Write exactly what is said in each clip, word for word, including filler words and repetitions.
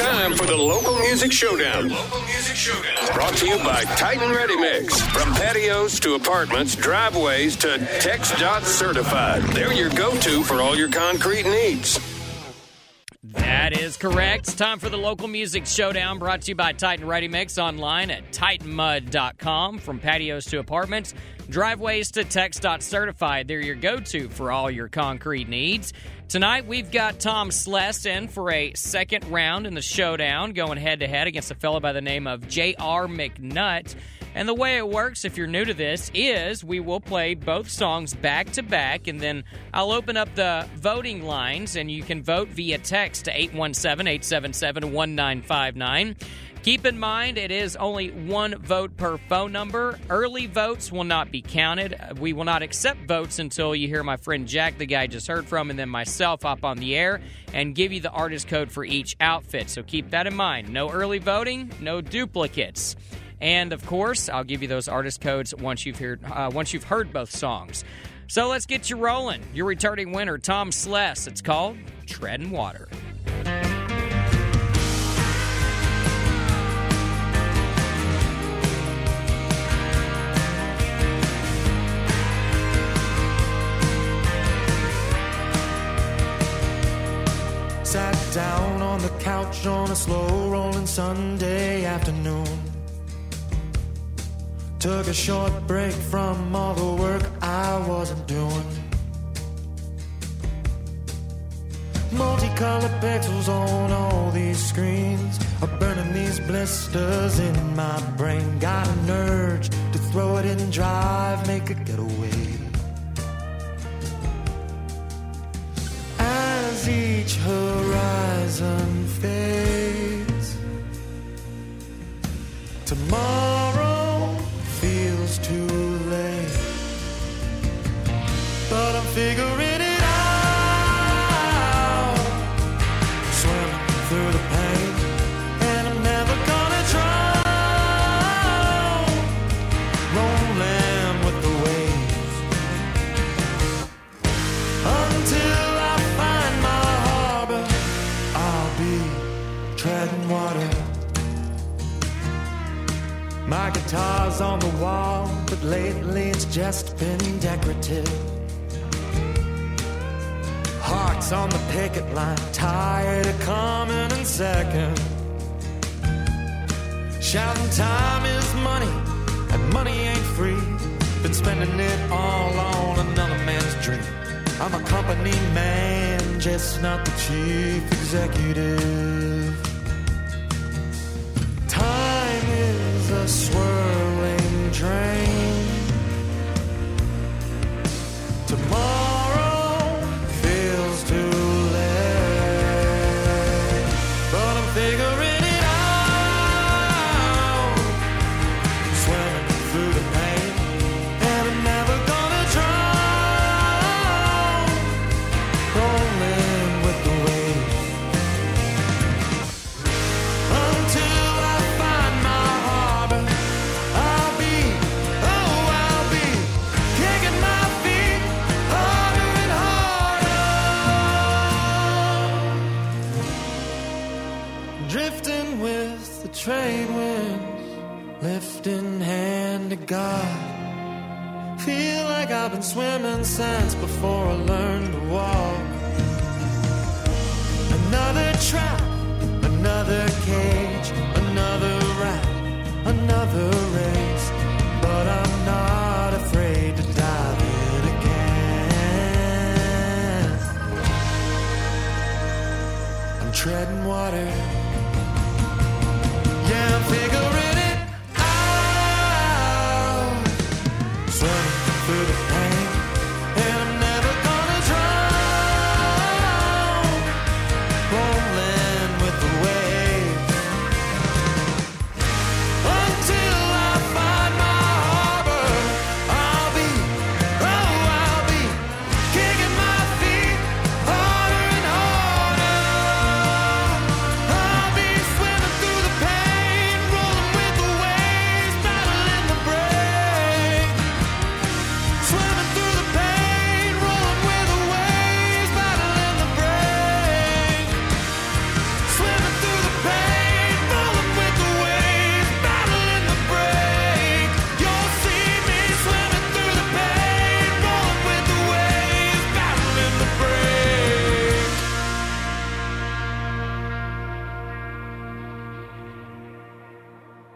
time for the Local Music Showdown. Local Music Showdown. Brought to you by Titan Ready Mix. From patios to apartments, driveways to TexDOT certified. They're your go-to for all your concrete needs. That is correct. It's time for the Local Music Showdown, brought to you by Titan Ready Mix, online at titan mud dot com. From patios to apartments, driveways to TexDOT certified. They're your go-to for all your concrete needs. Tonight, we've got Tom Sless in for a second round in the showdown, going head-to-head against a fellow by the name of J R. McNutt. And the way it works, if you're new to this, is we will play both songs back-to-back, and then I'll open up the voting lines, and you can vote via text to eight one seven, eight seven seven, one nine five nine. Keep in mind, it is only one vote per phone number. Early votes will not be counted. We will not accept votes until you hear my friend Jack, the guy I just heard from, and then myself hop on the air and give you the artist code for each outfit. So keep that in mind. No early voting, no duplicates. And, of course, I'll give you those artist codes once you've heard, uh, once you've heard both songs. So let's get you rolling. Your returning winner, Tom Sless. It's called Treading Water. Sat down on the couch on a slow-rolling Sunday afternoon. Took a short break from all the work I wasn't doing. Multicolored pixels on all these screens are burning these blisters in my brain. Got an urge to throw it in drive, make a getaway. As each horizon fades, tomorrow feels too late, but I'm figuring it out, swimming through the pain, and I'm never gonna drown, rolling with the waves, until I find my harbor, I'll be treading water. My guitar's on the wall, but lately it's just been decorative. Heart's on the picket line, tired of coming in second. Shouting time is money, and money ain't free. Been spending it all on another man's dream. I'm a company man, just not the chief executive. Time is a swirling drain. Tomorrow feels too late, but I'm figuring it out, swimming through the pain, and I'm never gonna drown, rolling with the waves, until I find my harbor. I'll be, oh, I'll be kicking my feet harder and harder, drifting with the trade winds, lifting hand to God. Feel like I've been swimming since before I learned to walk. Another trap, another cage, another rat, another race, but I'm not afraid to dive in again. I'm treading water, yeah, I'm figuring it out, swimming through the pain, and I'm never gonna drown, rolling with the waves, until I find my harbor. I'll be, oh, I'll be kicking my feet harder and harder. I'll be swimming through the pain, rolling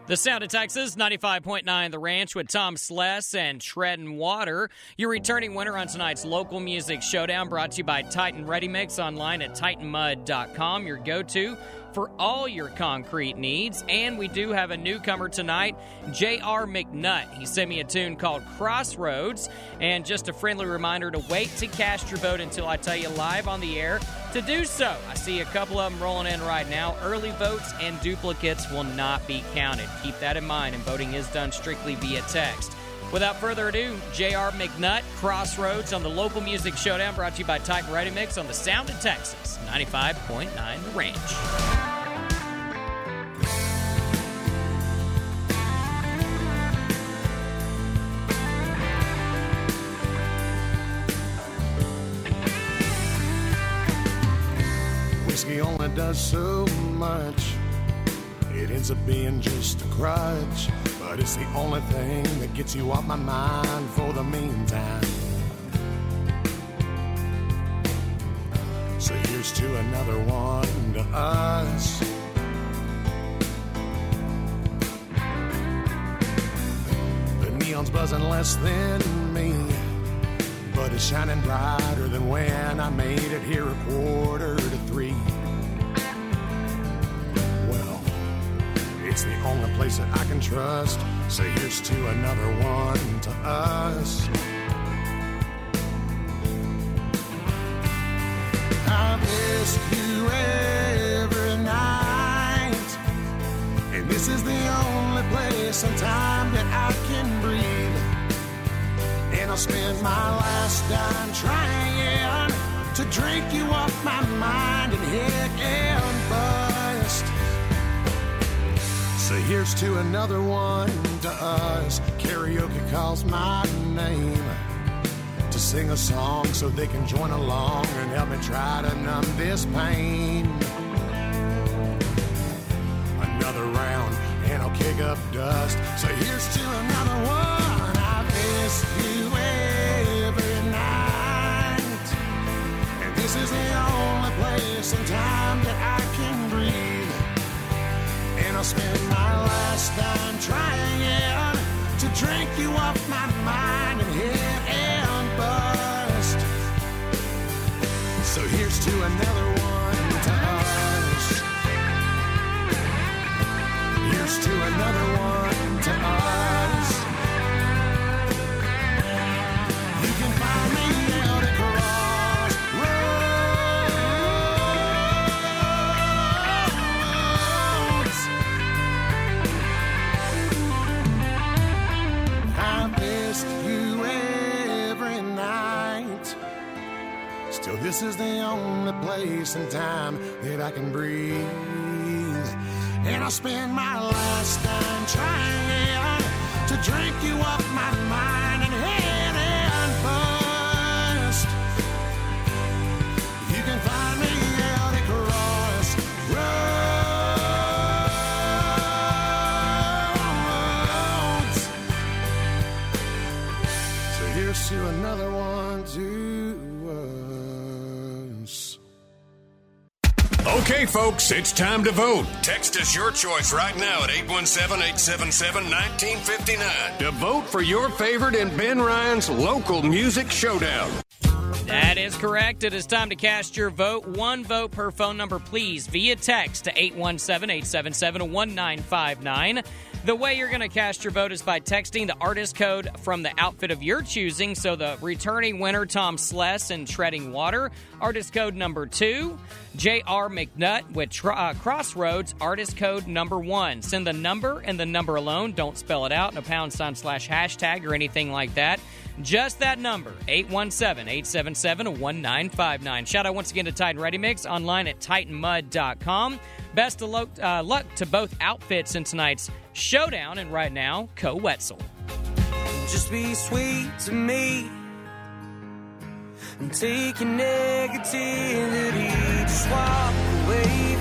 The Sound of Texas, ninety-five point nine The Ranch with Tom Sless and Treading Water. Your returning winner on tonight's local music showdown, brought to you by Titan Ready Mix, online at titan mud dot com, your go-to for all your concrete needs. And we do have a newcomer tonight, J R. McNutt. He sent me a tune called Crossroads. And just a friendly reminder to wait to cast your vote until I tell you live on the air to do so. I see a couple of them rolling in right now. Early votes and duplicates will not be counted. Keep that in mind, and voting is done strictly via text. Without further ado, J R. McNutt, Crossroads on the local music showdown, brought to you by Titan Ready Mix on the Sound of Texas, ninety-five point nine The Ranch. Whiskey only does so much. It ends up being just a crutch, but it's the only thing that gets you off my mind for the meantime. So here's to another one to us. The neon's buzzing less than me, but it's shining brighter than when I made it here a quarter to three. Well, it's the only place that I can trust, so here's to another one to us. I miss you every night, and this is the only place and time that I can breathe. And I'll spend my last dime trying to drink you off my mind and hit and bust. So here's to another one to us. Karaoke calls my name to sing a song so they can join along and help me try to numb this pain. Another round and I'll kick up dust. So here's to another one. I miss you every night, and this is the only place and time that I can breathe. And I'll spend my last time trying to drink you off my mind and hit and bust. So here's to another one to us. Here's to another one to us. You can find me out at Crossroads. I missed you every night. Still, this is the only place and time that I can breathe. And I'll spend my last time trying to drink you off my mind and hit and bust. You can find me out at Crossroads. So here's to another one to us. Okay, folks, it's time to vote. Text us your choice right now at eight one seven, eight seven seven, one nine five nine to vote for your favorite in Ben Ryan's local music showdown. That is correct. It is time to cast your vote. One vote per phone number, please, via text to eight one seven, eight seven seven, one nine five nine. The way you're going to cast your vote is by texting the artist code from the outfit of your choosing. So the returning winner, Tom Sless and Treading Water, artist code number two. J R. McNutt with tr- uh, Crossroads, artist code number one. Send the number and the number alone. Don't spell it out. No pound sign slash hashtag or anything like that. Just that number, eight one seven, eight seven seven, one nine five nine. Shout out once again to Titan Ready Mix, online at titan mud dot com. Best of luck, uh, luck to both outfits in tonight's showdown. And right now, Co Wetzel. Just be sweet to me and take your negativity, just walk away.